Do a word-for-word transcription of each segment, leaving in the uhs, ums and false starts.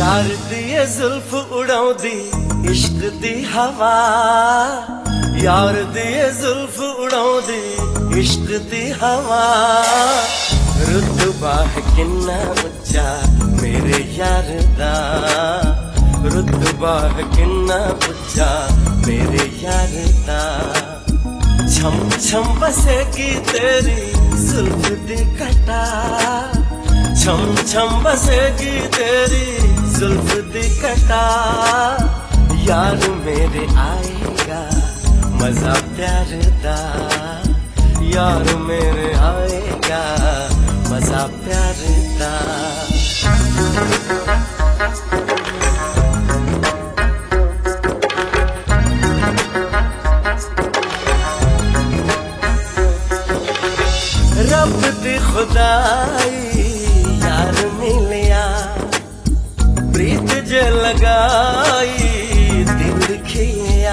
यार दिए जुल्फ उड़ाउंदी इश्क दी हवा, यार दिए जुल्फ उड़ाउंदी इश्क दी हवा। रुतबा है किन्ना उच्चा मेरे यार दा, रुतबा है किन्ना उच्चा मेरे यार दा। छम छम बसेगी तेरी जुल्फ दी कटा, छम छम बसेगी तेरी जुल्फ दी कटा। यार मेरे आएगा मजा प्यार दा, यार मेरे आएगा मजा प्यार दा। रब दी खुदाई यार मिलिया, प्रीत जे लगाई दिल खिया।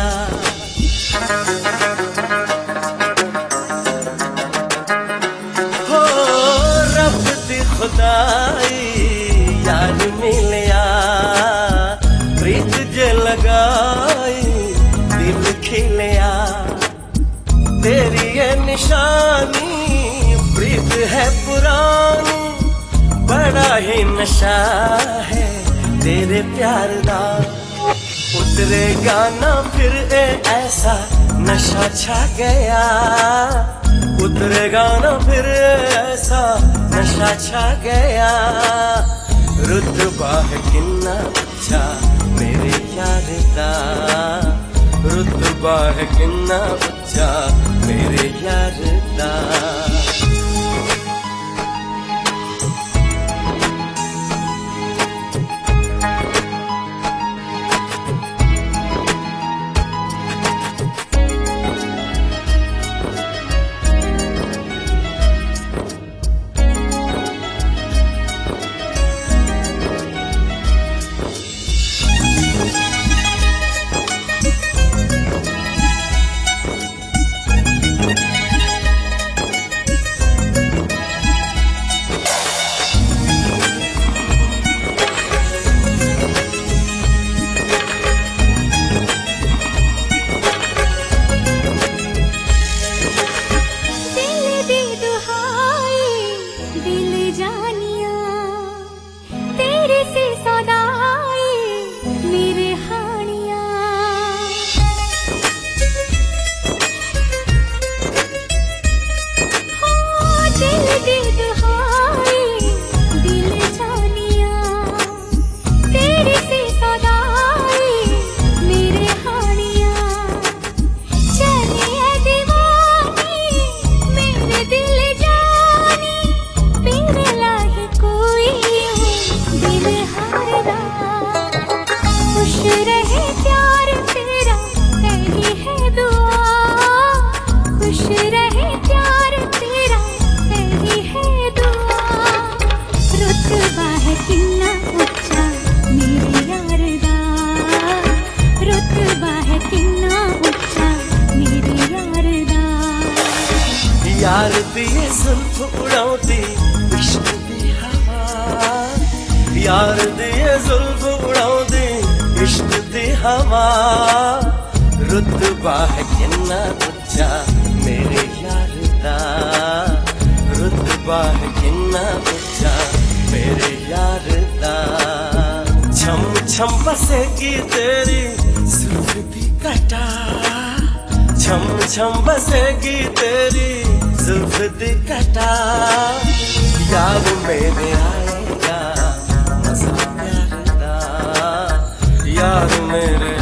हो रब दी खुदाई यार मिलिया, प्रीत जे लगाई दिल खिलिया। तेरी ये निशानी प्रीत है पुरानी, बड़ा ही नशा है तेरे प्यार दा। उतरेगा ना फिर ए ऐसा नशा छा गया, उतरेगा ना फिर ऐसा नशा छा गया। रुतबा है किन्ना अच्छा मेरे यार दा, रुतबा है किन्ना अच्छा मेरे यार दा। यार दिए जुल्फ उड़ाउंदी इश्क दी हवा, यार दिए जुल्फ उड़ाउंदी इश्क दी हवा। रुतबा है किन्ना उच्चा मेरे यार दा, रुतबा है किन्ना उच्चा मेरे यार दा। छम छम बसेगी तेरी जुल्फ दी कटा, छम छम बसेगी तेरी जुल्फ दी कटा। यार मेरे आएगा मजा प्यार दा, यार मेरे